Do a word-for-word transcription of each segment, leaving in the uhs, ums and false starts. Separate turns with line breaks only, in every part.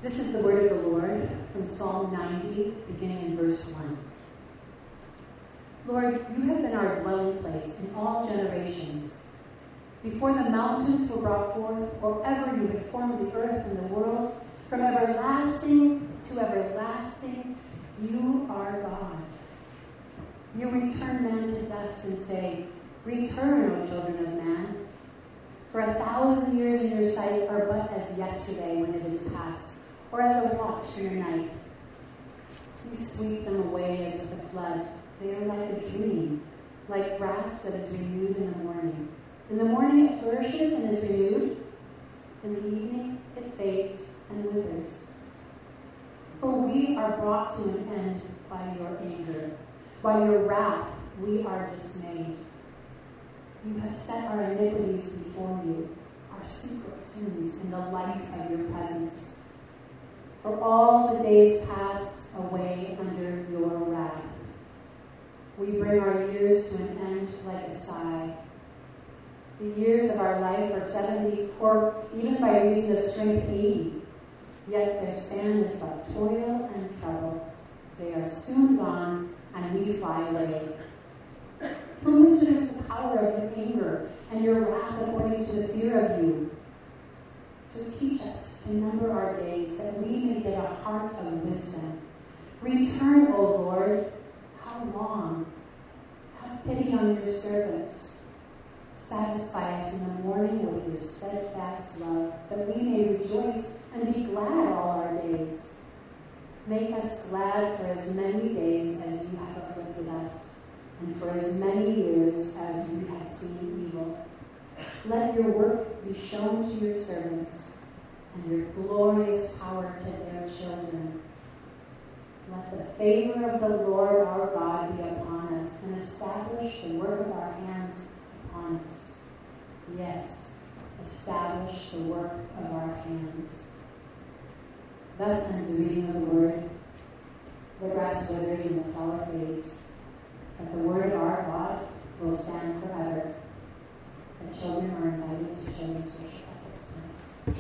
This is the word of the Lord from Psalm ninety, beginning in verse one. Lord, you have been our dwelling place in all generations. Before the mountains were brought forth, or ever you had formed the earth and the world, from everlasting to everlasting, you are God. You return man to dust and say, "Return, O children of man." For a thousand years in your sight are but as yesterday when it is past, or as a watch in your night. You sweep them away as with a flood. They are like a dream, like grass that is renewed in the morning. In the morning it flourishes and is renewed. In the evening it fades and withers. For we are brought to an end by your anger. By your wrath we are dismayed. You have set our iniquities before you, our secret sins in the light of your presence. For all the days pass away under your wrath. We bring our years to an end like a sigh. The years of our life are seventy, or even by reason of strength eighty. Yet their span is but toil and trouble. They are soon gone, and we fly away. Who considers the power of your anger and your wrath according to the fear of you? So teach us to number our days, that we may get a heart of wisdom. Return, O Lord. How long? Have pity on your servants. Satisfy us in the morning with your steadfast love, that we may rejoice and be glad all our days. Make us glad for as many days as you have afflicted us, and for as many years as you have seen evil. Let your work be shown to your servants, and your glorious power to their children. Let the favor of the Lord our God be upon us, and establish the work of our hands upon us. Yes, establish the work of our hands. Thus ends the reading of the word. The grass withers and the flower fades, but the word of our God will stand forever. The children are invited to children's worship at this time.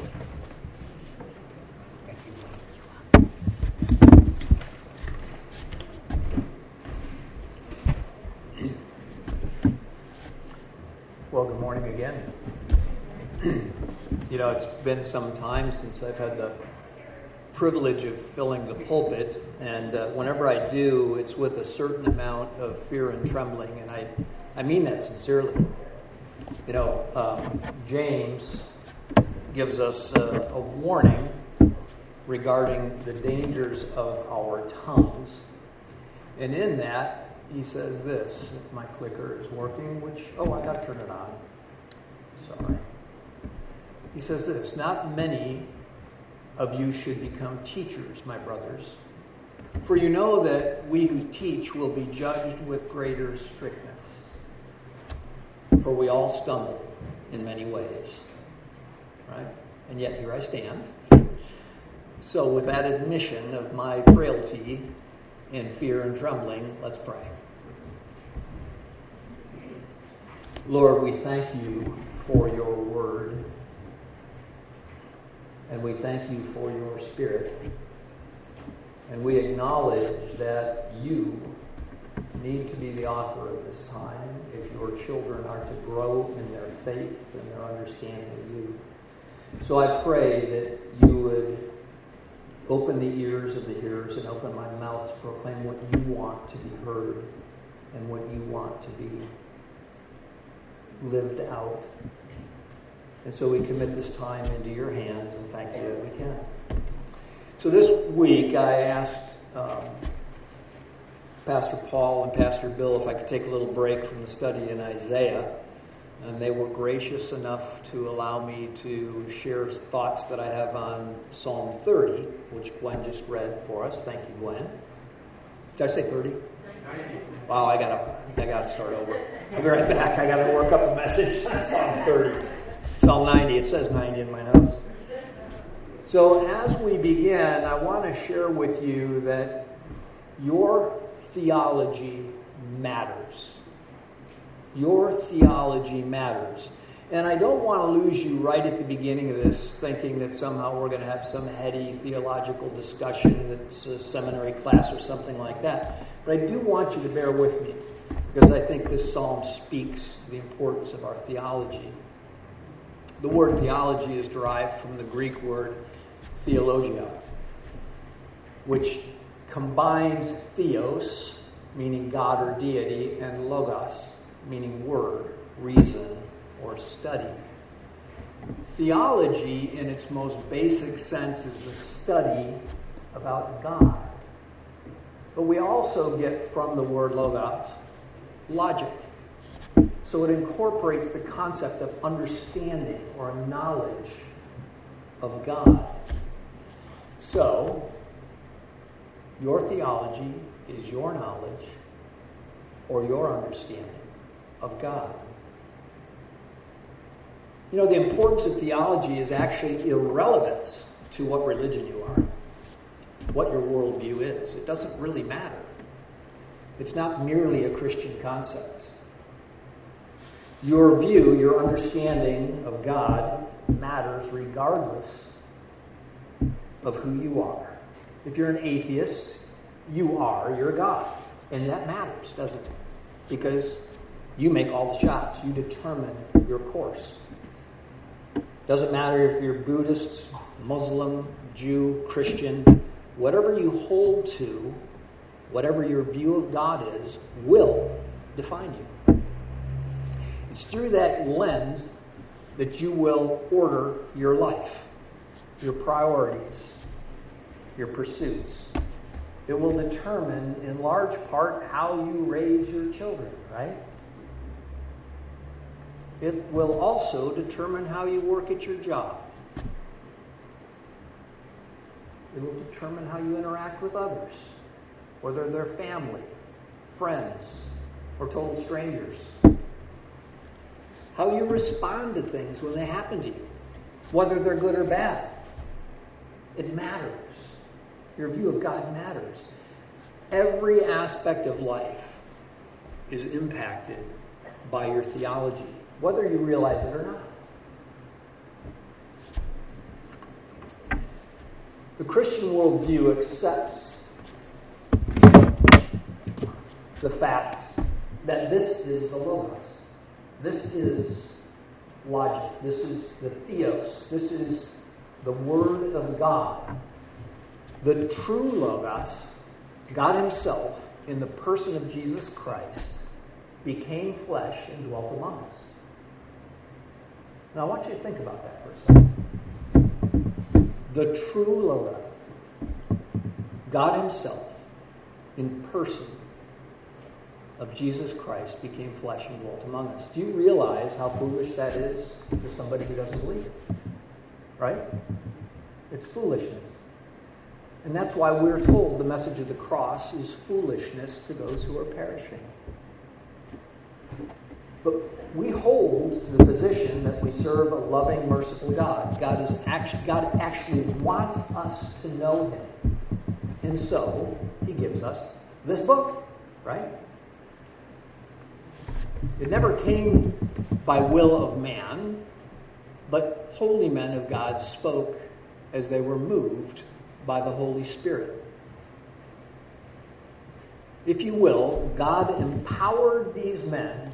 Well, good morning again. You know, it's been some time since I've had the privilege of filling the pulpit, and uh, whenever I do, it's with a certain amount of fear and trembling, and I, I mean that sincerely. You know, um, James gives us uh, a warning regarding the dangers of our tongues, and in that, he says this, if my clicker is working, which, oh, I got to turn it on. Sorry. He says this, "Not many of you should become teachers, my brothers, for you know that we who teach will be judged with greater strictness. For we all stumble in many ways." Right? And yet here I stand. So with that admission of my frailty and fear and trembling, let's pray. Lord, we thank you for your word. And we thank you for your Spirit. And we acknowledge that you need to be the author of this time if your children are to grow in their faith and their understanding of you. So I pray that you would open the ears of the hearers and open my mouth to proclaim what you want to be heard and what you want to be lived out. And so we commit this time into your hands, and thank you that we can. So this week I asked um, Pastor Paul and Pastor Bill if I could take a little break from the study in Isaiah, and they were gracious enough to allow me to share thoughts that I have on Psalm thirty, which Gwen just read for us. Thank you, Gwen. Did I say thirty? Wow, I gotta, I gotta start over. I'll be right back. I gotta work up a message on Psalm thirty. Psalm ninety, it says ninety in my notes. So as we begin, I want to share with you that your theology matters. Your theology matters. And I don't want to lose you right at the beginning of this, thinking that somehow we're going to have some heady theological discussion that's a seminary class or something like that. But I do want you to bear with me, because I think this psalm speaks to the importance of our theology. The word theology is derived from the Greek word theologia, which combines theos, meaning God or deity, and logos, meaning word, reason, or study. Theology, in its most basic sense, is the study about God. But we also get from the word logos logic. So it incorporates the concept of understanding or knowledge of God. So, your theology is your knowledge or your understanding of God. You know, the importance of theology is actually irrelevant to what religion you are, what your worldview is. It doesn't really matter. It's not merely a Christian concept. Your view, your understanding of God matters regardless of who you are. If you're an atheist, you are your God. And that matters, doesn't it? Because you make all the shots. You determine your course. Doesn't matter if you're Buddhist, Muslim, Jew, Christian, whatever you hold to, whatever your view of God is, will define you. It's through that lens that you will order your life, your priorities, your pursuits. It will determine, in large part, how you raise your children, right? It will also determine how you work at your job. It will determine how you interact with others, whether they're family, friends, or total strangers. How you respond to things when they happen to you, whether they're good or bad. It matters. Your view of God matters. Every aspect of life is impacted by your theology, whether you realize it or not. The Christian worldview accepts the fact that this is the Logos. This is logic. This is the Theos. This is the Word of God. The true Logos, God Himself, in the person of Jesus Christ, became flesh and dwelt among us. Now I want you to think about that for a second. The true Logos, God Himself, in person of Jesus Christ, became flesh and dwelt among us. Do you realize how foolish that is to somebody who doesn't believe it? Right? It's foolishness. And that's why we're told the message of the cross is foolishness to those who are perishing. But we hold to the position that we serve a loving, merciful God. God is actually, God actually wants us to know Him. And so, He gives us this book, right? It never came by will of man, but holy men of God spoke as they were moved by the Holy Spirit. If you will, God empowered these men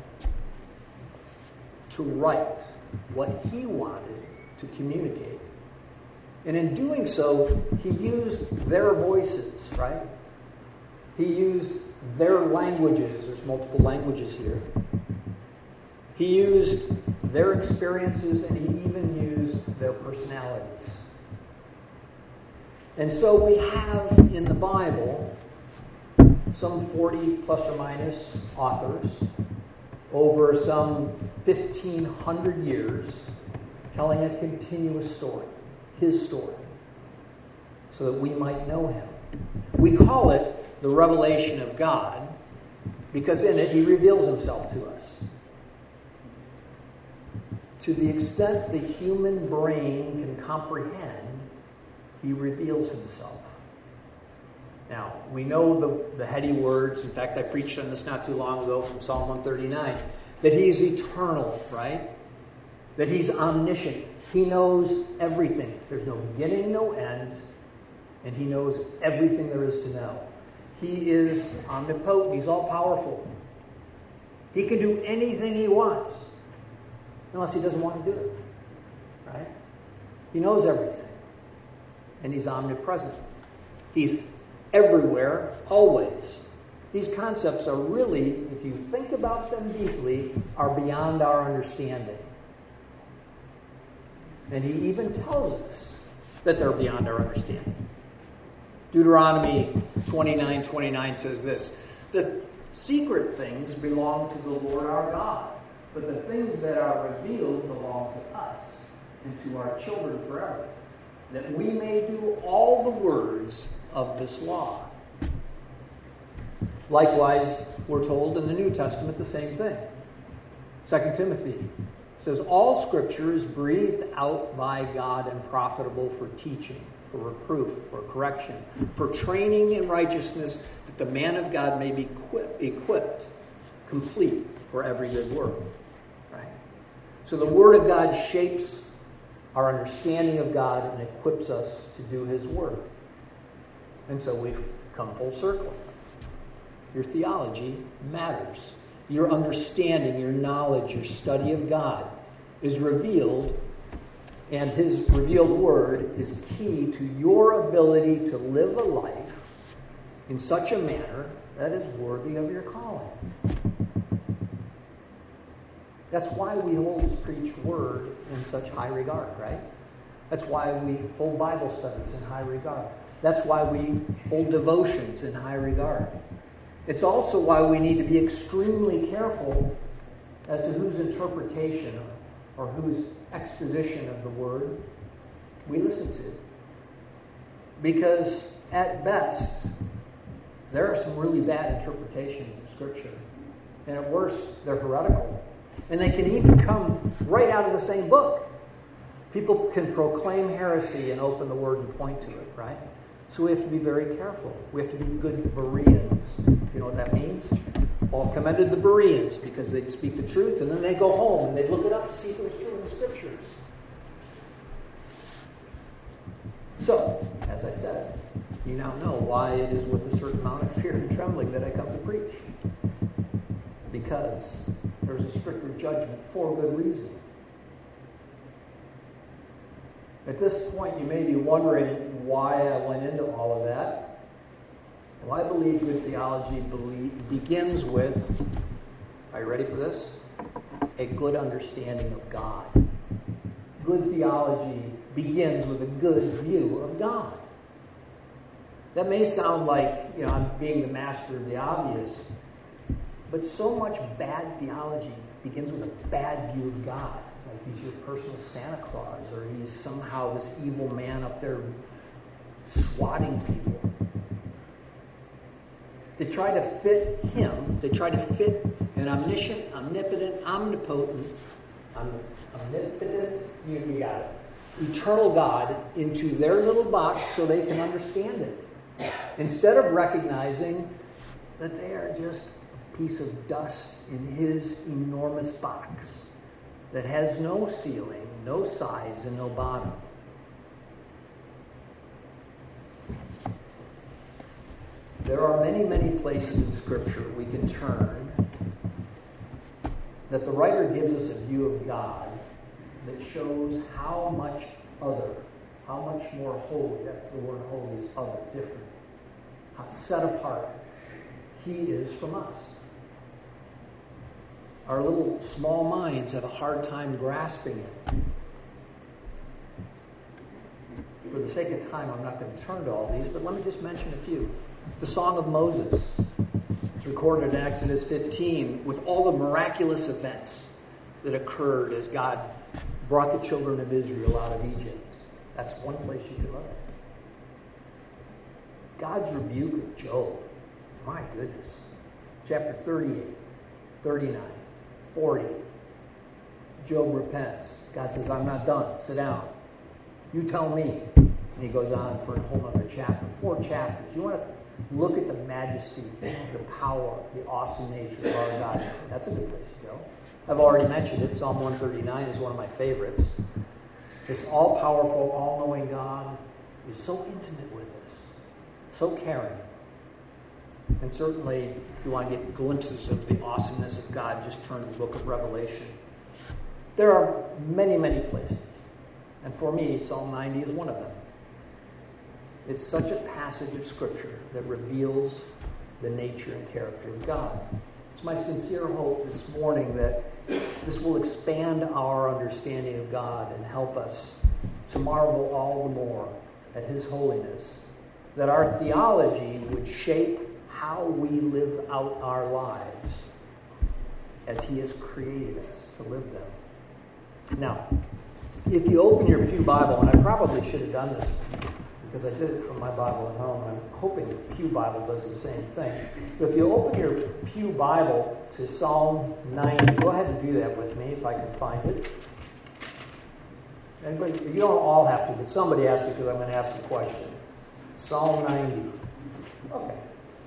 to write what He wanted to communicate. And in doing so, He used their voices, right? He used their languages. There's multiple languages here. He used their experiences, and He even used their personalities. And so we have in the Bible some forty plus or minus authors over some fifteen hundred years telling a continuous story, His story, so that we might know Him. We call it the revelation of God because in it He reveals Himself to us. To the extent the human brain can comprehend, He reveals Himself. Now, we know the, the heady words. In fact, I preached on this not too long ago from Psalm one thirty-nine, that He is eternal, right? that he's omniscient. He knows everything. There's no beginning, no end, and he knows everything there is to know. He is omnipotent. He's all-powerful. He can do anything he wants, unless he doesn't want to do it. Right? He knows everything, and he's omnipresent. He's everywhere, always. These concepts are really, if you think about them deeply, are beyond our understanding. And he even tells us that they're beyond our understanding. Deuteronomy twenty-nine twenty-nine says this: the secret things belong to the Lord our God, but the things that are revealed belong to us and to our children forever, that we may do all the words of this law. Likewise, we're told in the New Testament the same thing. Second Timothy says, all Scripture is breathed out by God and profitable for teaching, for reproof, for correction, for training in righteousness, that the man of God may be equip, equipped, complete for every good work. Right? So the Word of God shapes our understanding of God and equips us to do His work. And so we've come full circle. Your theology matters. Your understanding, your knowledge, your study of God is revealed, and His revealed Word is key to your ability to live a life in such a manner that is worthy of your calling. That's why we hold His preached Word in such high regard, right? That's why we hold Bible studies in high regard. That's why we hold devotions in high regard. It's also why we need to be extremely careful as to whose interpretation or whose exposition of the Word we listen to. Because at best, there are some really bad interpretations of Scripture. And at worst, they're heretical. And they can even come right out of the same book. People can proclaim heresy and open the Word and point to it, right? So we have to be very careful. We have to be good Bereans. You know what that means? Paul commended the Bereans because they speak the truth, and then they go home and they look it up to see if it was true in the Scriptures. So, as I said, you now know why it is with a certain amount of fear and trembling that I come to preach. Because there's a stricter judgment for good reason. At this point, you may be wondering why I went into all of that. Well, I believe good theology believe, begins with, are you ready for this? A good understanding of God. Good theology begins with a good view of God. That may sound like, you know, I'm being the master of the obvious, but so much bad theology begins with a bad view of God. Like he's your personal Santa Claus, or he's somehow this evil man up there swatting people. They try to fit him, they try to fit an omniscient, omnipotent, omnipotent, omnipotent, you, you got it, eternal God into their little box so they can understand it. Instead of recognizing that they are just a piece of dust in his enormous box that has no ceiling, no sides, and no bottom. There are many, many places in Scripture we can turn that the writer gives us a view of God that shows how much other, how much more holy, that's the word holy, is other, different, how set apart he is from us. Our little small minds have a hard time grasping it. For the sake of time, I'm not going to turn to all these, but let me just mention a few. The Song of Moses. It's recorded in Exodus fifteen with all the miraculous events that occurred as God brought the children of Israel out of Egypt. That's one place you can look. God's rebuke of Job. My goodness. Chapter thirty-eight, thirty-nine, forty. Job repents. God says, I'm not done. Sit down. You tell me. And he goes on for a whole other chapter. Four chapters. You want to look at the majesty, the power, the awesome nature of our God. That's a good place to go. I've already mentioned it. Psalm one thirty-nine is one of my favorites. This all-powerful, all-knowing God is so intimate with us, so caring. And certainly, if you want to get glimpses of the awesomeness of God, just turn to the book of Revelation. There are many, many places. And for me, Psalm ninety is one of them. It's such a passage of Scripture that reveals the nature and character of God. It's my sincere hope this morning that this will expand our understanding of God and help us to marvel all the more at His holiness, that our theology would shape how we live out our lives as He has created us to live them. Now, if you open your Pew Bible, and I probably should have done this because I did it from my Bible at home, and I'm hoping the Pew Bible does the same thing. But if you open your Pew Bible to Psalm ninety, go ahead and do that with me if I can find it. Anybody, you don't all have to, but somebody has to because I'm going to ask a question. Psalm ninety. Okay.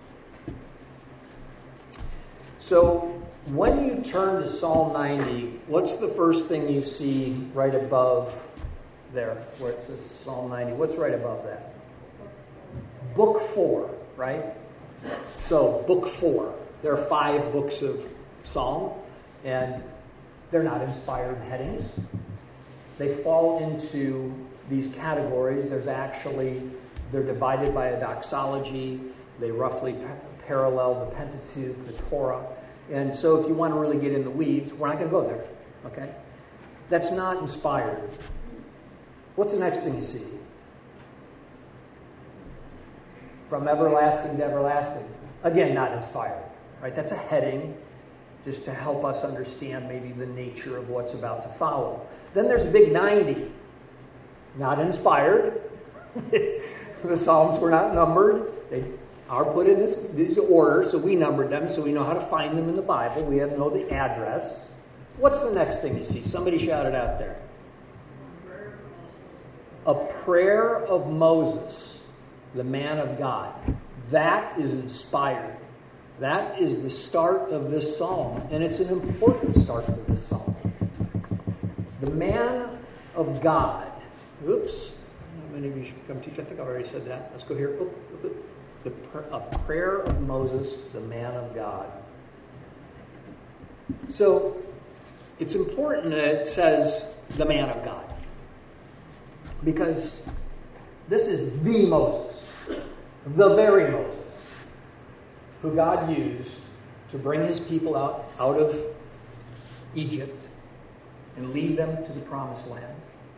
So when you turn to Psalm ninety, what's the first thing you see right above there, where it says Psalm ninety? What's right above that? Book four, right? So, book four. There are five books of Psalm, and they're not inspired headings. They fall into these categories. There's actually, they're divided by a doxology. They roughly pa- parallel the Pentateuch, the Torah. And so if you want to really get in the weeds, we're not going to go there, okay? That's not inspired. What's the next thing you see? From everlasting to everlasting. Again, not inspired, right? That's a heading just to help us understand maybe the nature of what's about to follow. Then there's a big ninety. Not inspired. The Psalms were not numbered. They are put in this, this order, so we numbered them, so we know how to find them in the Bible. We have to know the address. What's the next thing you see? Somebody shout it out there. A prayer of Moses, the man of God. That is inspired. That is the start of this psalm, and it's an important start to this psalm. The man of God. Oops. How many of you should come teach? I think I already said that. Let's go here. Oop, oop, oop. The pr- a prayer of Moses, the man of God. So, it's important that it says the man of God. Because this is the Moses, the very Moses, who God used to bring his people out, out of Egypt and lead them to the promised land.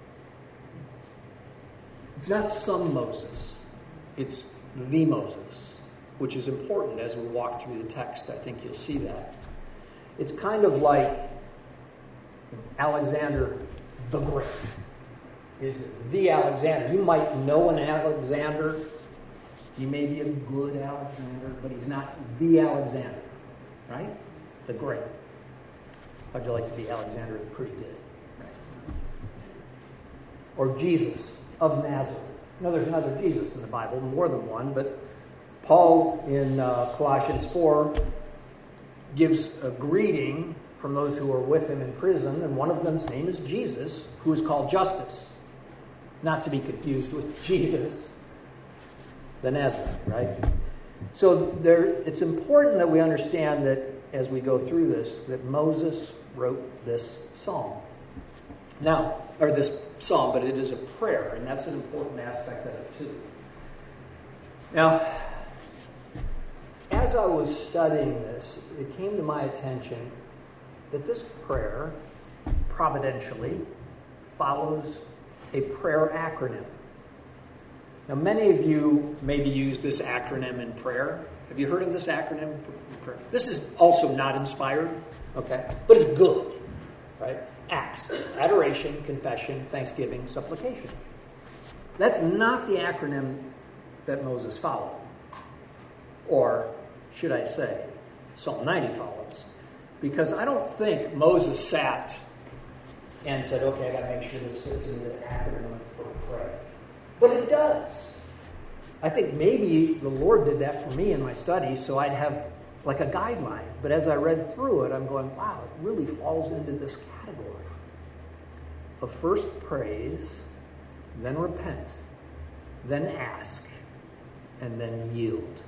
It's not some Moses. It's the Moses, which is important as we walk through the text. I think you'll see that. It's kind of like Alexander the Great is the Alexander. You might know an Alexander. He may be a good Alexander, but he's not the Alexander, right? The Great. How'd you like to be Alexander the Pretty Good? Right? Or Jesus of Nazareth. No, there's another Jesus in the Bible, more than one, but Paul in uh, Colossians four gives a greeting from those who are with him in prison, and one of them's name is Jesus, who is called Justus. Not to be confused with Jesus, the Nazarene, right? So there, it's important that we understand that as we go through this, that Moses wrote this psalm. Now, or this psalm, but it is a prayer, and that's an important aspect of it too. Now, as I was studying this, it came to my attention that this prayer, providentially, follows a prayer acronym. Now, many of you maybe use this acronym in prayer. Have you heard of this acronym for prayer? This is also not inspired, okay? But it's good, right? Acts, adoration, confession, thanksgiving, supplication. That's not the acronym that Moses followed. Or, should I say, Psalm ninety follows. Because I don't think Moses sat and said, okay, I got to make sure this fits into the acronym for prayer. But it does. I think maybe the Lord did that for me in my study, so I'd have like a guideline. But as I read through it, I'm going, wow, it really falls into this category of first praise, then repent, then ask, and then yield.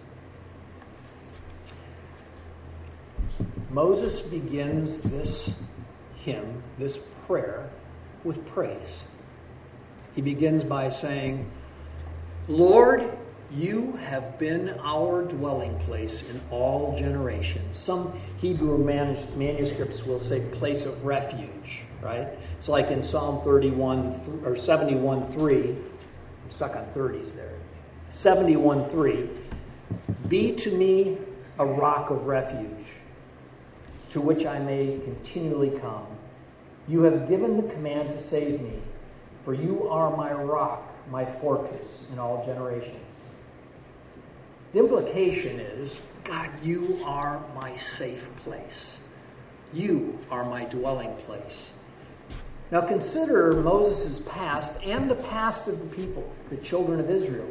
Moses begins this hymn, this prayer, with praise. He begins by saying, Lord, you have been our dwelling place in all generations. Some Hebrew manus- manuscripts will say place of refuge, right? It's like in Psalm thirty-one or seventy-one three. I'm stuck on thirties there. seventy-one three. Be to me a rock of refuge, to which I may continually come. You have given the command to save me, for you are my rock, my fortress in all generations. The implication is, God, you are my safe place. You are my dwelling place. Now consider Moses' past and the past of the people, the children of Israel.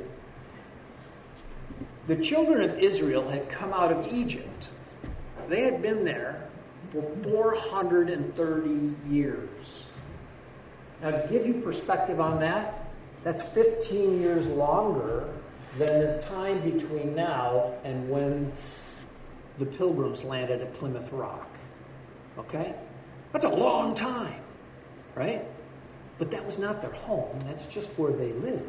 The children of Israel had come out of Egypt. They had been there for four hundred thirty years. Now to give you perspective on that, that's fifteen years longer than the time between now and when the Pilgrims landed at Plymouth Rock. Okay? That's a long time, right? But that was not their home. That's just where they lived.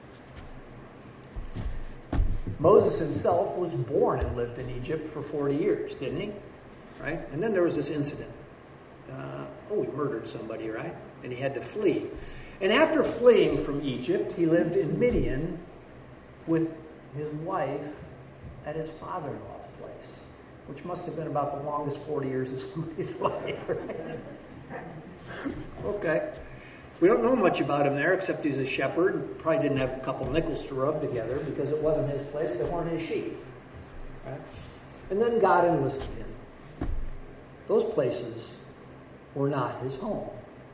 Moses himself was born and lived in Egypt for forty years, didn't he? Right? And then there was this incident. Uh, oh, he murdered somebody, right? And he had to flee. And after fleeing from Egypt, he lived in Midian with his wife at his father-in-law's place, which must have been about the longest forty years of somebody's life. Right? Okay. We don't know much about him there, except he's a shepherd. Probably didn't have a couple nickels to rub together because it wasn't his place. They weren't his sheep. Right? And then God enlisted him. Those places were not his home.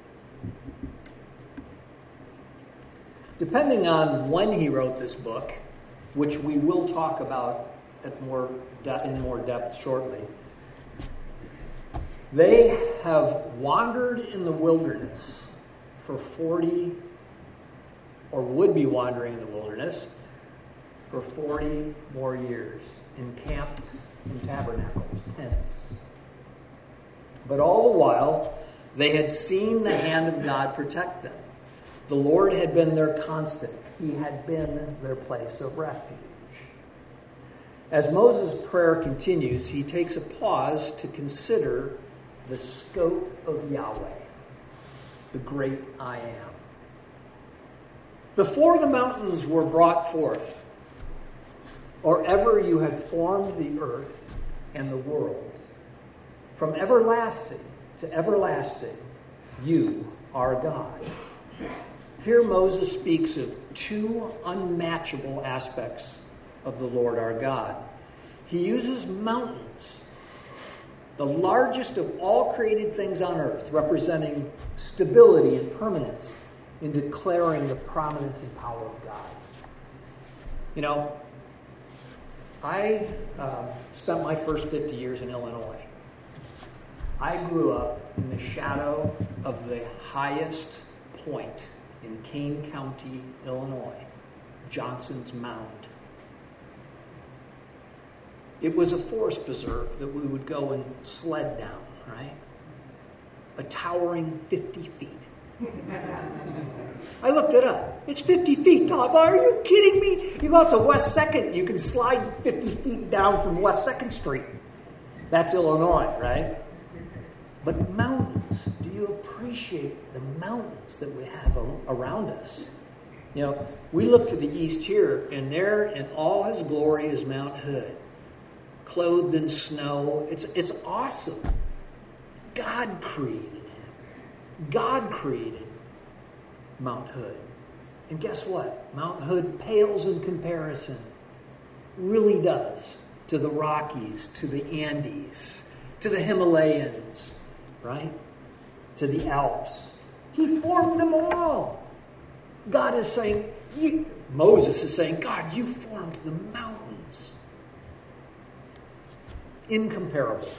Depending on when he wrote this book, which we will talk about at more de- in more depth shortly, they have wandered in the wilderness for forty, or would be wandering in the wilderness for forty more years, encamped in tabernacles, tents. But all the while, they had seen the hand of God protect them. The Lord had been their constant. He had been their place of refuge. As Moses' prayer continues, he takes a pause to consider the scope of Yahweh, the great I am. Before the mountains were brought forth, or ever you had formed the earth and the world, from everlasting to everlasting, you are God. Here Moses speaks of two unmatchable aspects of the Lord our God. He uses mountains, the largest of all created things on earth, representing stability and permanence, in declaring the prominence and power of God. You know, I uh, spent my first fifty years in Illinois. I grew up in the shadow of the highest point in Kane County, Illinois, Johnson's Mound. It was a forest preserve that we would go and sled down, right? A towering fifty feet. I looked it up. It's fifty feet tall. Are you kidding me? You go out to West second, you can slide fifty feet down from West second Street. That's Illinois, right? But mountains, do you appreciate the mountains that we have around us? You know, we look to the east here, and there in all his glory is Mount Hood, clothed in snow. It's, it's awesome. God created it. God created Mount Hood. And guess what? Mount Hood pales in comparison, really does, to the Rockies, to the Andes, to the Himalayas, right? To the Alps. He formed them all. God is saying, you, Moses is saying, God, you formed the mountains. incomparable.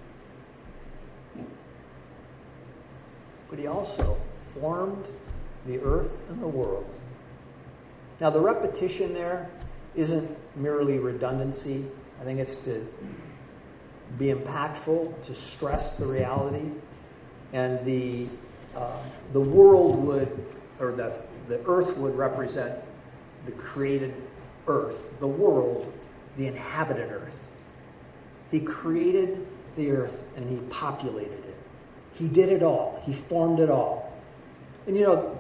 But he also formed the earth and the world. Now, the repetition there isn't merely redundancy. I think it's to be impactful, to stress the reality. And the uh, the world would, or the, the earth would represent the created earth, the world, the inhabited earth. He created the earth and he populated it. He did it all. He formed it all. And you know,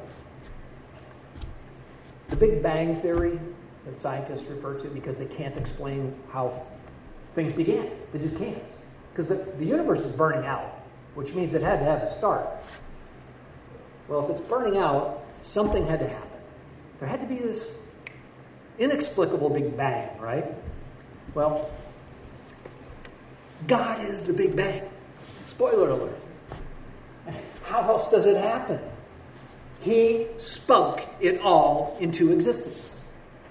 the Big Bang Theory that scientists refer to because they can't explain how things began. They just can't. Because the, the universe is burning out, which means it had to have a start. Well, if it's burning out, something had to happen. There had to be this inexplicable Big Bang, right? Well, God is the Big Bang. Spoiler alert. How else does it happen? He spoke it all into existence.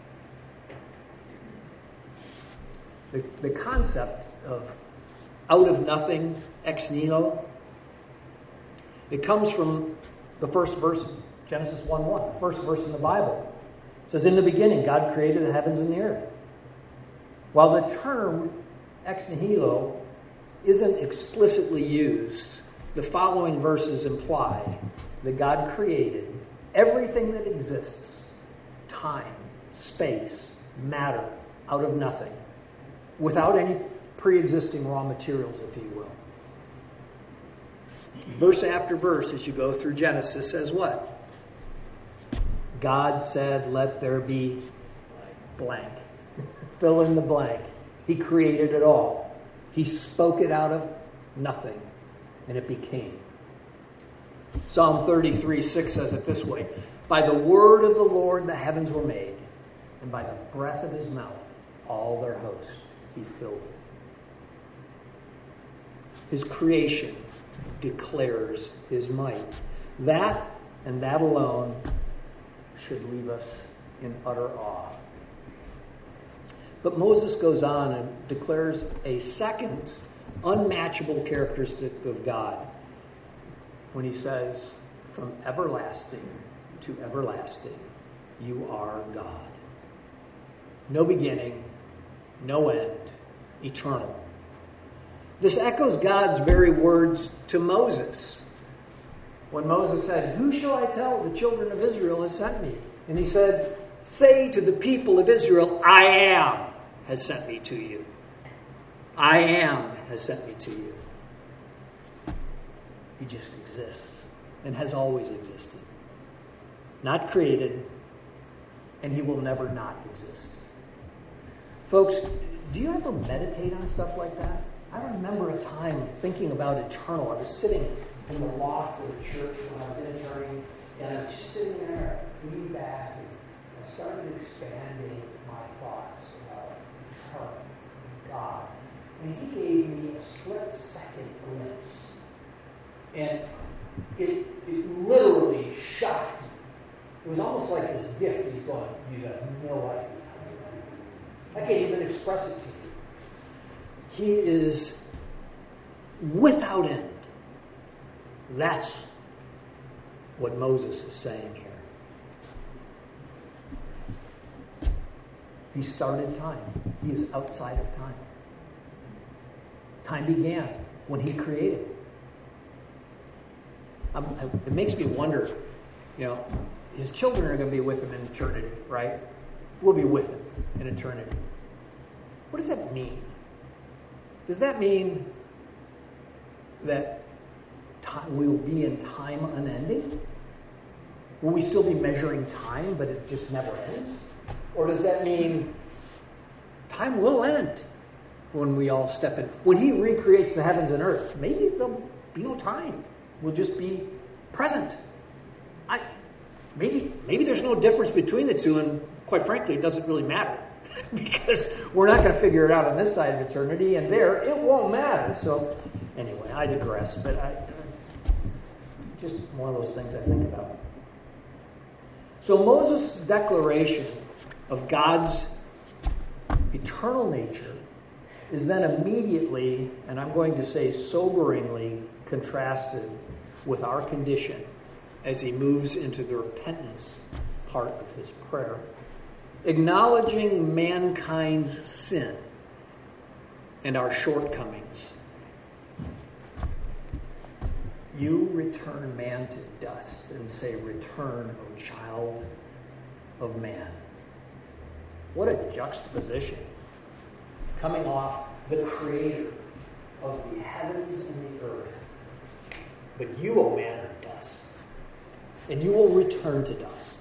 The, the concept of out of nothing, ex nihilo, it comes from the first verse of Genesis one one, the first verse in the Bible. It says, in the beginning, God created the heavens and the earth. While the term ex nihilo isn't explicitly used, the following verses imply that God created everything that exists, time, space, matter, out of nothing, without any pre-existing raw materials, if you will. Verse after verse, as you go through Genesis, says what? God said, let there be blank. Fill in the blank. He created it all. He spoke it out of nothing, and it became. Psalm thirty-three six says it this way, by the word of the Lord the heavens were made, and by the breath of his mouth all their host he filled it. His creation declares his might. That and that alone should leave us in utter awe. But Moses goes on and declares a second unmatchable characteristic of God when he says, from everlasting to everlasting, you are God. No beginning, no end, eternal. This echoes God's very words to Moses. When Moses said, who shall I tell the children of Israel has sent me? And he said, say to the people of Israel, I am has sent me to you. I am has sent me to you. He just exists and has always existed. Not created, and he will never not exist. Folks, do you ever meditate on stuff like that? I remember a time thinking about eternal. I was sitting in the loft of the church when I was interning, and I was just sitting there, leaning back, and I started expanding my thoughts about eternal God. And he gave me a split-second glimpse. And it, it literally shocked me. It was almost like this gift. He's going, you have no idea. I can't even express it to you. He is without end. That's what Moses is saying here. He started time. He is outside of time. Time began when he created. Um, it makes me wonder, you know, his children are going to be with him in eternity, right? We'll be with him in eternity. What does that mean? Does that mean that time, we will be in time unending? Will we still be measuring time, but it just never ends? Or does that mean time will end when we all step in? When he recreates the heavens and earth, maybe there'll be no time. We'll just be present. I, maybe, maybe there's no difference between the two, and quite frankly, it doesn't really matter. Because we're not going to figure it out on this side of eternity, and there, it won't matter. So, anyway, I digress, but I, just one of those things I think about. So Moses' declaration of God's eternal nature is then immediately, and I'm going to say soberingly, contrasted with our condition as he moves into the repentance part of his prayer. Acknowledging mankind's sin and our shortcomings. You return man to dust and say, return, O child of man. What a juxtaposition. Coming off the creator of the heavens and the earth. But you, O man, are dust. And you will return to dust.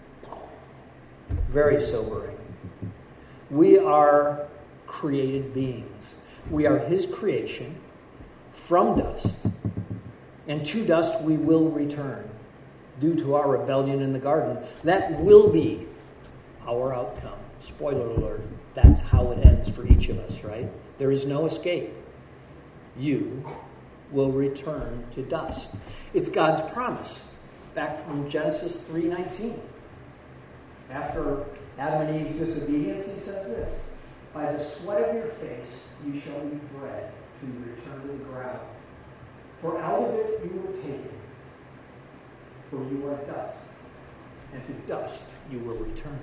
Very sobering. We are created beings. We are his creation from dust. And to dust we will return due to our rebellion in the garden. That will be our outcome. Spoiler alert. That's how it ends for each of us, right? There is no escape. You will return to dust. It's God's promise. Back from Genesis three nineteen. After Adam and Eve's disobedience, he says this, by the sweat of your face you shall eat bread till you return to the ground. For out of it you were taken, for you are dust, and to dust you will return.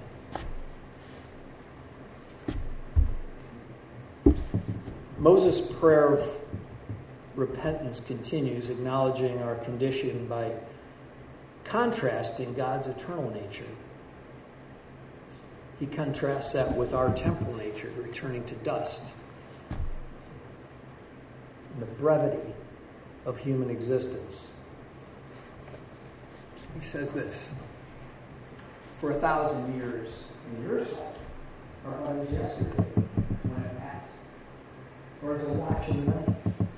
Moses' prayer of repentance continues, acknowledging our condition by contrasting God's eternal nature. He contrasts that with our temporal nature, returning to dust. And the brevity of human existence. He says this, for a thousand years in your sight are but as yesterday when it passed, or as a watch in the night.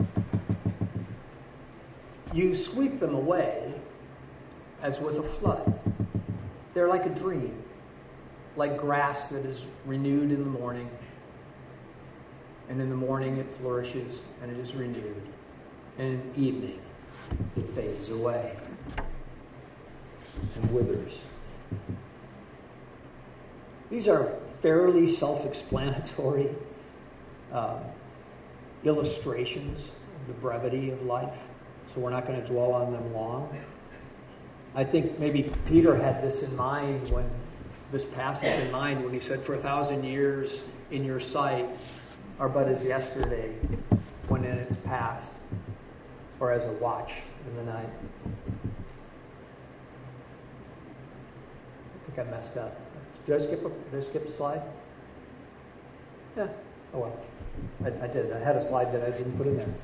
You sweep them away as with a flood. They're like a dream, like grass that is renewed in the morning, and in the morning it flourishes and it is renewed, and in the evening it fades away and withers. These are fairly self-explanatory uh, illustrations of the brevity of life, so we're not going to dwell on them long. I think maybe Peter had this in mind when this passage in mind when he said, for a thousand years in your sight are but as yesterday when in its past, or as a watch in the night. I think I messed up. Did I skip a, did I skip a slide? Yeah. Oh well. I, I did. I had a slide that I didn't put in there.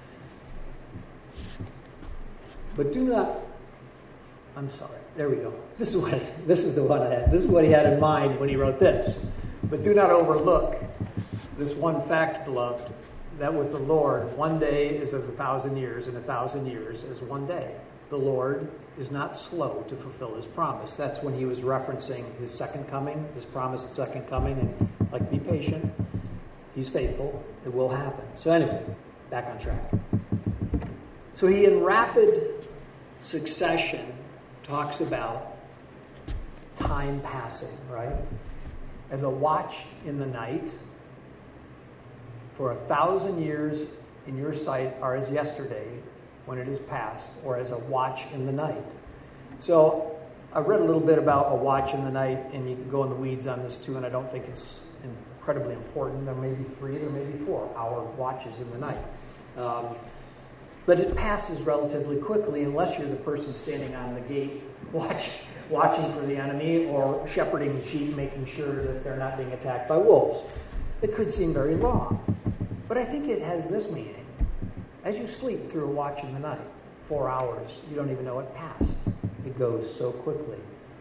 But do not, I'm sorry. There we go. This is what this is the one I had. This is what he had in mind when he wrote this. But do not overlook this one fact, beloved, that with the Lord, one day is as a thousand years, and a thousand years as one day. The Lord is not slow to fulfill his promise. That's when he was referencing his second coming, his promised second coming, and like, be patient. He's faithful. It will happen. So anyway, back on track. So he, in rapid succession, talks about time passing, right? As a watch in the night, for a thousand years in your sight are as yesterday when it is past, or as a watch in the night. So I read a little bit about a watch in the night, and you can go in the weeds on this too, and I don't think it's incredibly important. There may be three, there may be four hour watches in the night. Um, But it passes relatively quickly unless you're the person standing on the gate watch, watching for the enemy or shepherding the sheep, making sure that they're not being attacked by wolves. It could seem very long. But I think it has this meaning. As you sleep through a watch in the night, four hours, you don't even know it passed. It goes so quickly.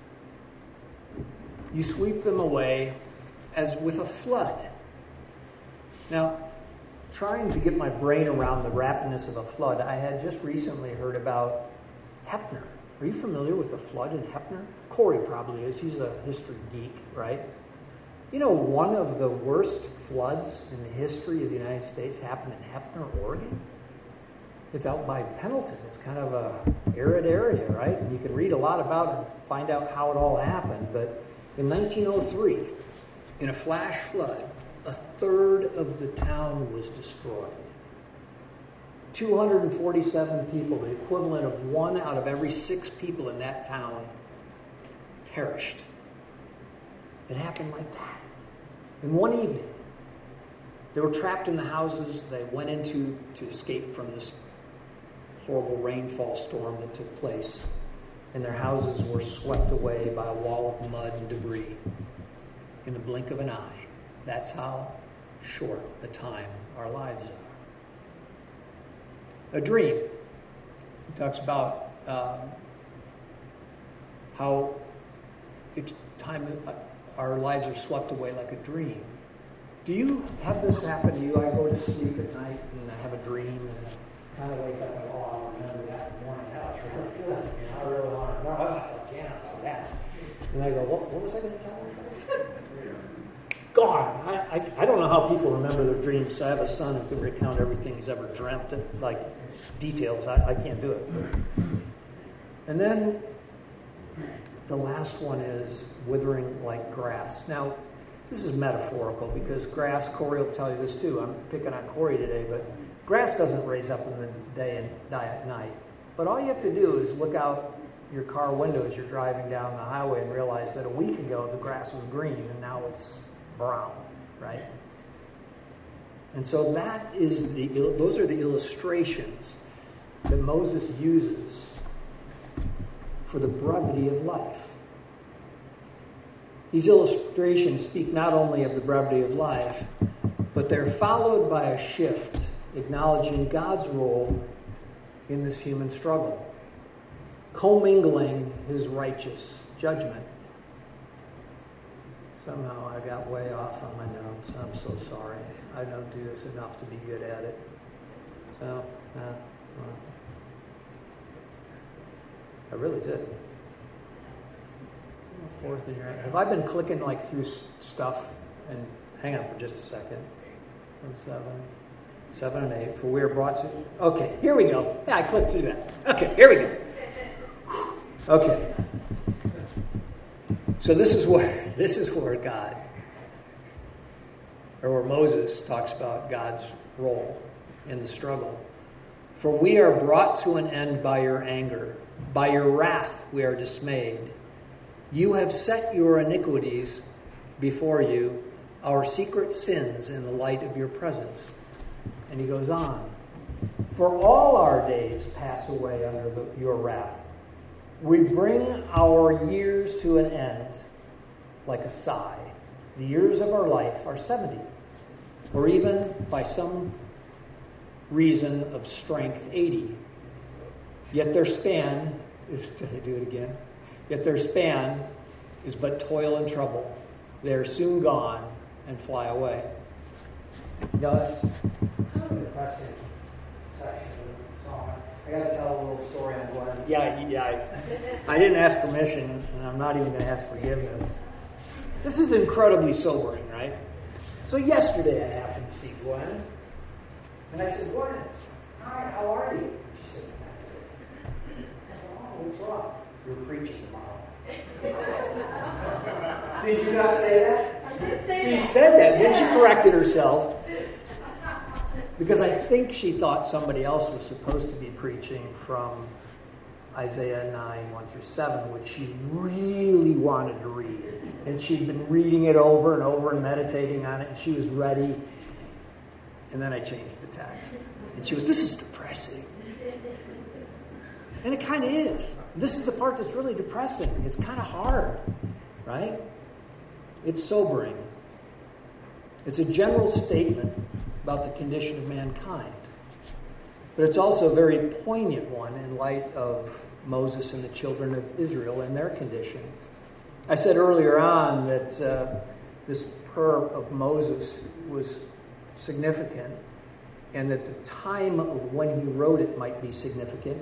You sweep them away as with a flood. Now, trying to get my brain around the rapidness of a flood, I had just recently heard about Heppner. Are you familiar with the flood in Heppner? Corey probably is. He's a history geek, right? You know, one of the worst floods in the history of the United States happened in Heppner, Oregon. It's out by Pendleton. It's kind of a arid area, right? And you can read a lot about it and find out how it all happened. But in nineteen oh three, in a flash flood, a third of the town was destroyed. two hundred forty-seven people, the equivalent of one out of every six people in that town, perished. It happened like that. In one evening. They were trapped in the houses they went into to escape from this horrible rainfall storm that took place. And their houses were swept away by a wall of mud and debris in the blink of an eye. That's how short a time our lives are. A dream. He talks about um, how it's time our lives are swept away like a dream. Do you have this happen to you? I go to sleep at night and I have a dream and I kind of wake up and go, oh, I remember that morning. That was really good. You know, I really want to know. I was like, yeah, I saw that. And I go, what, what was I going to tell you? Gone. I, I, I don't know how people remember their dreams. I have a son who can recount everything he's ever dreamt, like details. I, I can't do it. And then the last one is withering like grass. Now, this is metaphorical because grass, Corey will tell you this too. I'm picking on Corey today, but grass doesn't raise up in the day and die at night. But all you have to do is look out your car window as you're driving down the highway and realize that a week ago the grass was green and now it's brown, right? And so that is the those are the illustrations that Moses uses for the brevity of life. These illustrations speak not only of the brevity of life, but they're followed by a shift, acknowledging God's role in this human struggle, commingling his righteous judgment. Somehow I got way off on my notes. I'm so sorry. I don't do this enough to be good at it. So, uh, well, I really did. Fourth in your have I been clicking like through stuff? And hang on for just a second. From seven, seven and eight. For we are brought to. Okay, here we go. Yeah, I clicked through that. Okay, here we go. Okay. So this is where this is where God, or where Moses talks about God's role in the struggle. For we are brought to an end by your anger, by your wrath we are dismayed. You have set your iniquities before you, our secret sins in the light of your presence. And he goes on. For all our days pass away under the, your wrath. We bring our years to an end like a sigh. The years of our life are seventy, or even by some reason of strength, eighty. Yet their span, did I do it again? Yet their span is but toil and trouble. They are soon gone and fly away. No, that's kind of a depressing section of the song. I got to tell a little story on Glenn. Yeah, yeah. I, I didn't ask permission, and I'm not even going to ask forgiveness. This is incredibly sobering, right? So yesterday I happened to see Gwen, and I said, Gwen, hi, how are you? She said, oh, what's wrong? You're preaching tomorrow. Did you not say that?
I did say
she
that.
She said that. Then she corrected herself. Because I think she thought somebody else was supposed to be preaching from Isaiah nine, one through seven, which she really wanted to read. And she'd been reading it over and over and meditating on it, and she was ready. And then I changed the text. And she was, this is depressing. And it kind of is. This is the part that's really depressing. It's kind of hard, right? It's sobering. It's a general statement about the condition of mankind. But it's also a very poignant one in light of Moses and the children of Israel and their condition. I said earlier on that uh, this prayer of Moses was significant, and that the time of when he wrote it might be significant.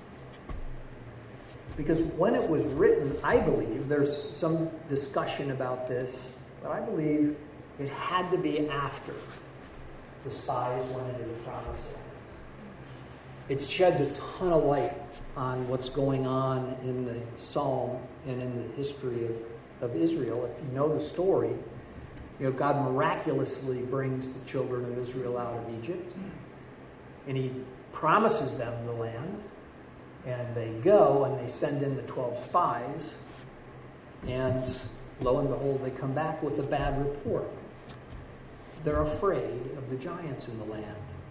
Because when it was written, I believe, there's some discussion about this, but I believe it had to be after the spies went into the promised land. It sheds a ton of light on what's going on in the psalm and in the history of, of Israel. If you know the story, You know, God miraculously brings the children of Israel out of Egypt, and he promises them the land, and they go and they send in the twelve spies, and lo and behold, they come back with a bad report. They're afraid of the giants in the land.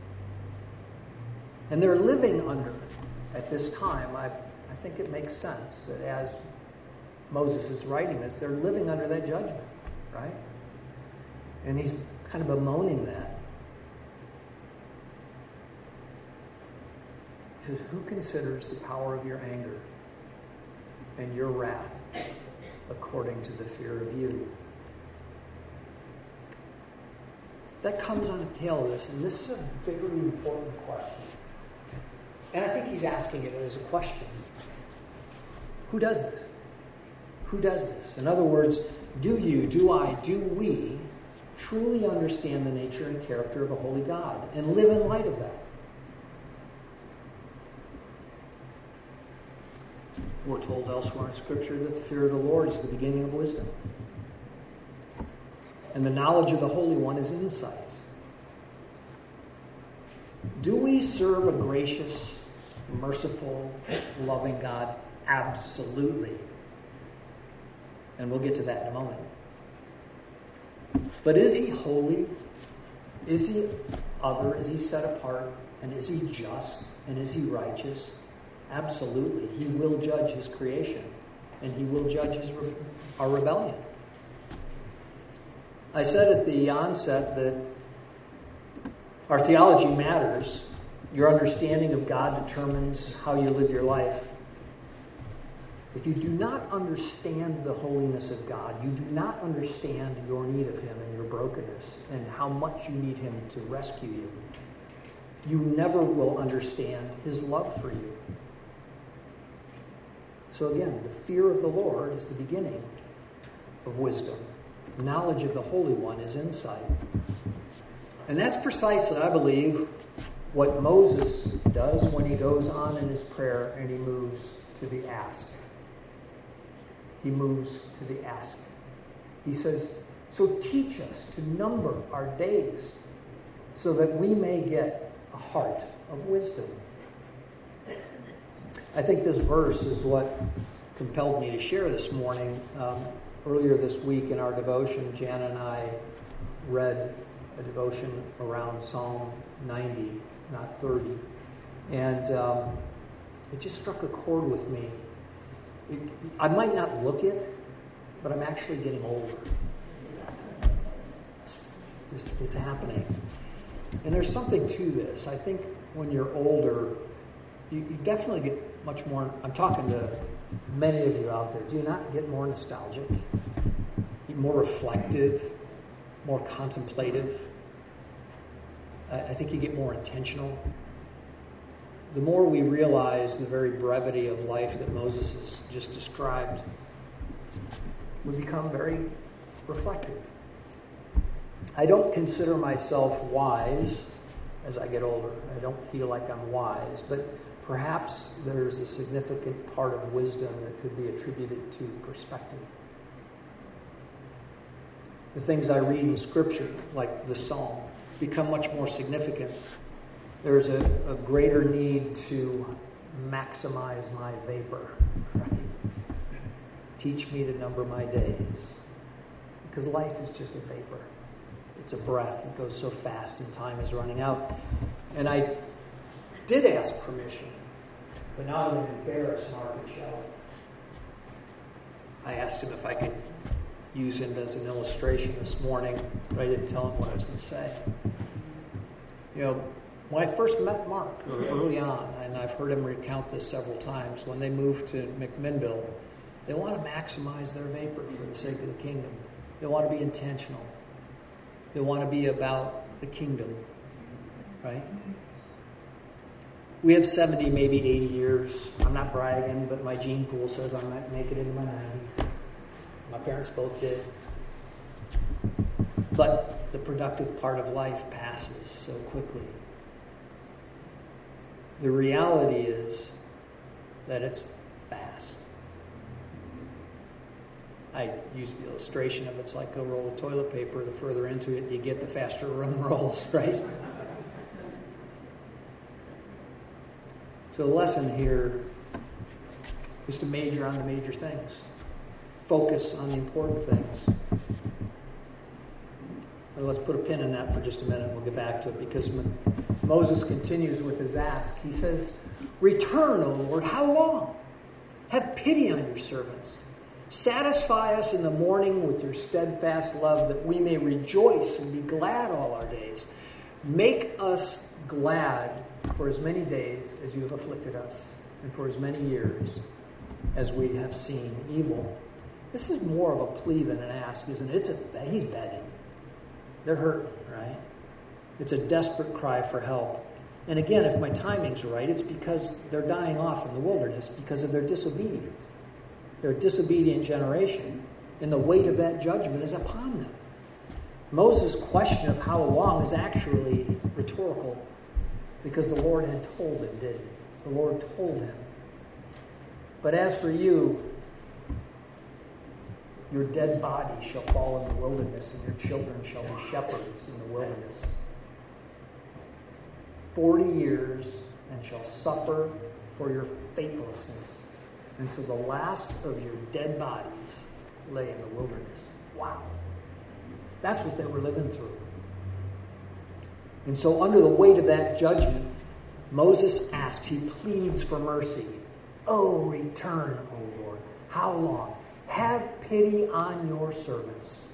And they're living under it. At this time, I, I think it makes sense that as Moses is writing this, they're living under that judgment, right? And he's kind of bemoaning that. He says, who considers the power of your anger and your wrath according to the fear of you? That comes on the tail of this, and this is a very important question. And I think he's asking it as a question. Who does this? Who does this? In other words, do you, do I, do we truly understand the nature and character of a holy God and live in light of that? We're told elsewhere in Scripture that the fear of the Lord is the beginning of wisdom. And the knowledge of the Holy One is insight. Do we serve a gracious, merciful, loving God? Absolutely. And we'll get to that in a moment. But is he holy? Is he other? Is he set apart? And is he just? And is he righteous? Absolutely. He will judge his creation. And he will judge his re- our rebellion. I said at the onset that our theology matters. Your understanding of God determines how you live your life. If you do not understand the holiness of God, you do not understand your need of him and your brokenness and how much you need him to rescue you. You never will understand his love for you. So again, the fear of the Lord is the beginning of wisdom. Knowledge of the Holy One is insight. And that's precisely, I believe, what Moses does when he goes on in his prayer and he moves to the ask. He moves to the ask. He says, so teach us to number our days so that we may get a heart of wisdom. I think this verse is what compelled me to share this morning. Um, earlier this week in our devotion, Jan and I read a devotion around Psalm ninety, not thirty. And um, it just struck a chord with me. It, I might not look it, but I'm actually getting older. It's, it's happening. And there's something to this. I think when you're older, you, you definitely get much more, I'm talking to many of you out there, do you not get more nostalgic, more reflective, more contemplative? I, I think you get more intentional. The more we realize the very brevity of life that Moses has just described, we become very reflective. I don't consider myself wise as I get older. I don't feel like I'm wise, but perhaps there's a significant part of wisdom that could be attributed to perspective. The things I read in Scripture, like the Psalm, become much more significant. There's a, a greater need to maximize my vapor. Right? Teach me to number my days. Because life is just a vapor. It's a breath that goes so fast and time is running out. And I did ask permission, but now I'm going to embarrass Mark and Shelley. I asked him if I could use him as an illustration this morning, but I didn't tell him what I was going to say. You know, when I first met Mark, or early on, and I've heard him recount this several times, when they moved to McMinnville, they want to maximize their vapor for the sake of the kingdom. They want to be intentional. They want to be about the kingdom, right? We have seventy, maybe eighty years. I'm not bragging, but my gene pool says I might make it into my nineties. My parents both did. But the productive part of life passes so quickly. The reality is that it's fast. I use the illustration of it's like a roll of toilet paper. The further into it you get, the faster it rolls, right? So the lesson here is to major on the major things. Focus on the important things. Well, let's put a pin in that for just a minute. We'll get back to it because Moses continues with his ask. He says, "Return, O Lord, how long? Have pity on your servants. Satisfy us in the morning with your steadfast love, that we may rejoice and be glad all our days. Make us glad for as many days as you have afflicted us, and for as many years as we have seen evil." This is more of a plea than an ask, isn't it? It's a, he's begging. They're hurting, right? It's a desperate cry for help. And again, if my timing's right, it's because they're dying off in the wilderness because of their disobedience. They're a disobedient generation, and the weight of that judgment is upon them. Moses' question of how long is actually rhetorical because the Lord had told him, didn't he? The Lord told him. But as for you, your dead body shall fall in the wilderness, and your children shall be shepherds in the wilderness. Forty years, and shall suffer for your faithlessness, until the last of your dead bodies lay in the wilderness. Wow. That's what they were living through. And so under the weight of that judgment, Moses asks, he pleads for mercy. "Oh, return, O Lord. How long? Have pity on your servants.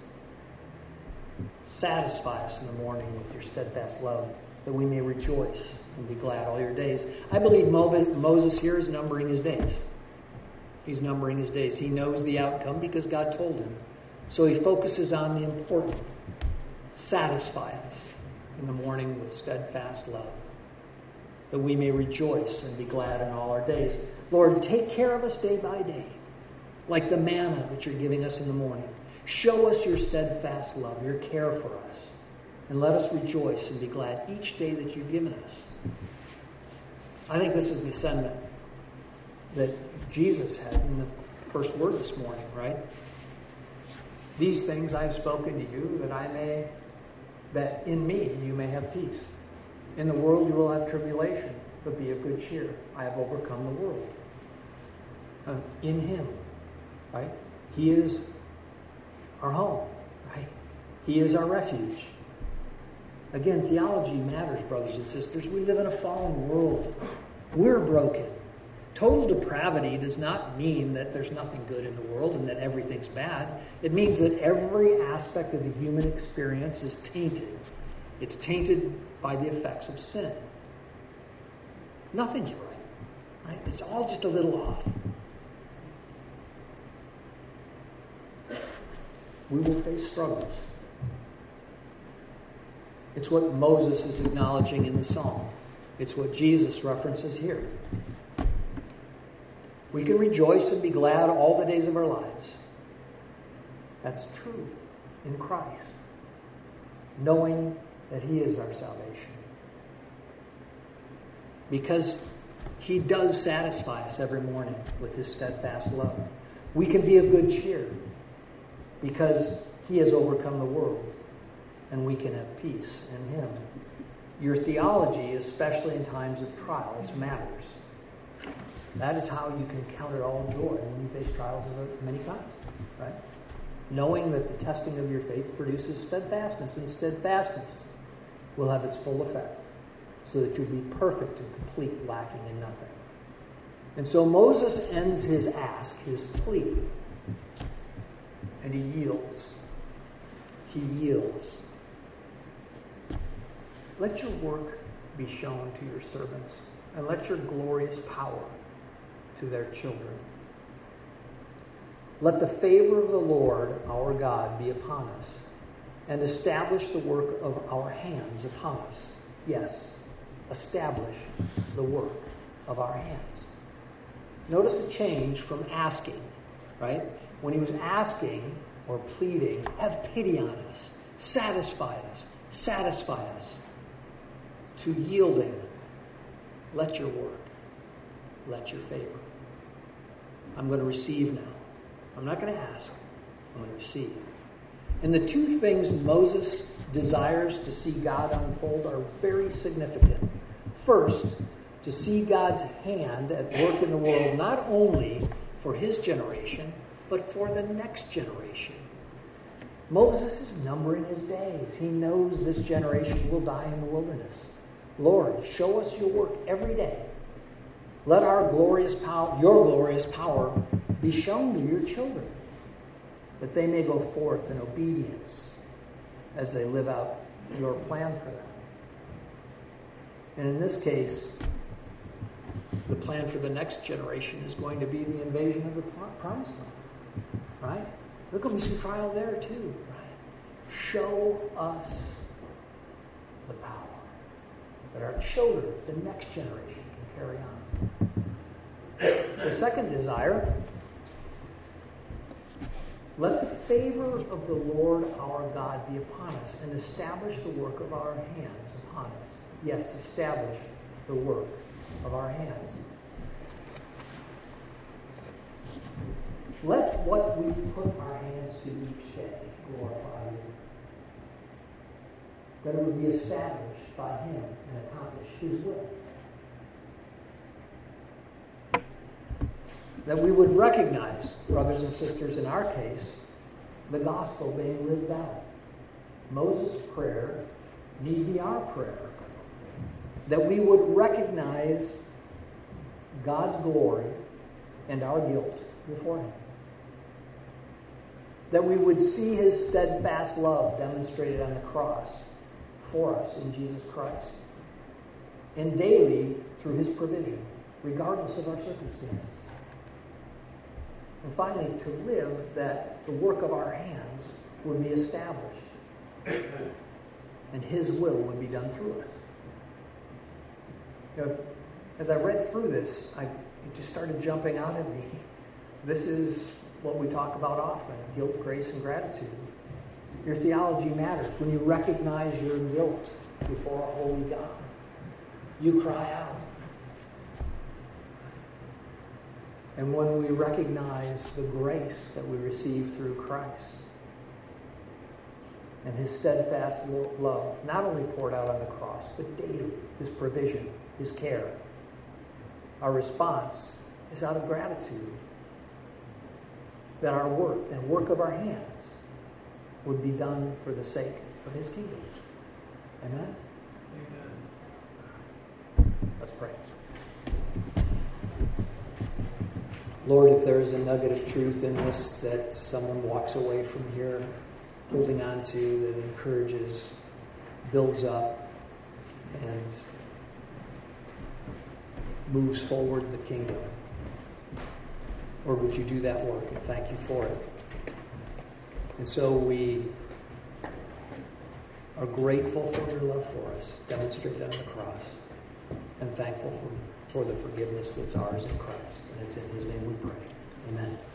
Satisfy us in the morning with your steadfast love, that we may rejoice and be glad all your days." I believe Moses here is numbering his days. He's numbering his days. He knows the outcome because God told him. So he focuses on the important. Satisfy us in the morning with steadfast love, that we may rejoice and be glad in all our days. Lord, take care of us day by day, like the manna that you're giving us in the morning. Show us your steadfast love, your care for us, and let us rejoice and be glad each day that you've given us. I think this is the sentiment that Jesus had in the first word this morning, right? "These things I have spoken to you, that I may, that in me you may have peace. In the world you will have tribulation, but be of good cheer. I have overcome the world." Uh, in him, right? He is our home, right? He is our refuge. Again, theology matters, brothers and sisters. We live in a fallen world. We're broken. Total depravity does not mean that there's nothing good in the world and that everything's bad. It means that every aspect of the human experience is tainted. It's tainted by the effects of sin. Nothing's right, right? It's all just a little off. We will face struggles. It's what Moses is acknowledging in the psalm. It's what Jesus references here. We can rejoice and be glad all the days of our lives. That's true in Christ, knowing that he is our salvation. Because he does satisfy us every morning with his steadfast love. We can be of good cheer because he has overcome the world, and we can have peace in him. Your theology, especially in times of trials, matters. That is how you can count it all joy when you face trials of many kinds, right? Knowing that the testing of your faith produces steadfastness, and steadfastness will have its full effect, so that you'll be perfect and complete, lacking in nothing. And so Moses ends his ask, his plea, and he yields. He yields. Let your work be shown to your servants, and let your glorious power to their children. Let the favor of the Lord our God be upon us, and establish the work of our hands upon us. Yes, establish the work of our hands. Notice a change from asking, right? When he was asking or pleading, have pity on us, satisfy us, satisfy us, to yielding, let your work, let your favor. I'm going to receive now. I'm not going to ask. and we receive. And the two things Moses desires to see God unfold are very significant. First, to see God's hand at work in the world, not only for his generation, but for the next generation. Moses is numbering his days. He knows this generation will die in the wilderness. Lord, show us your work every day. Let our glorious power, your glorious power, be shown to your children, that they may go forth in obedience as they live out your plan for them. And in this case, the plan for the next generation is going to be the invasion of the promised land. Right? There's going to be some trial there too. Right? Show us the power that our children, the next generation, can carry on. The second desire, let the favor of the Lord our God be upon us and establish the work of our hands upon us. Yes, establish the work of our hands. Let what we put our hands to each day glorify you. That it would be established by him and accomplish his will. That we would recognize, brothers and sisters, in our case, the gospel being lived out. Moses' prayer need be our prayer. That we would recognize God's glory and our guilt before him. That we would see his steadfast love demonstrated on the cross for us in Jesus Christ. And daily through his provision, regardless of our circumstances. And finally, to live that the work of our hands would be established and his will would be done through us. You know, as I read through this, I, it just started jumping out at me. This is what we talk about often, guilt, grace, and gratitude. Your theology matters. When you recognize your guilt before a holy God, you cry out. And when we recognize the grace that we receive through Christ and his steadfast love, not only poured out on the cross, but daily, his provision, his care, our response is out of gratitude that our work, the work of our hands, would be done for the sake of his kingdom. Amen? Amen. Let's pray. Lord, if there is a nugget of truth in this that someone walks away from here holding on to, that encourages, builds up, and moves forward the kingdom, Lord, would you do that work, and thank you for it. And so we are grateful for your love for us, demonstrated on the cross, and thankful for, for the forgiveness that's ours in Christ. And it's in his name we pray. Amen.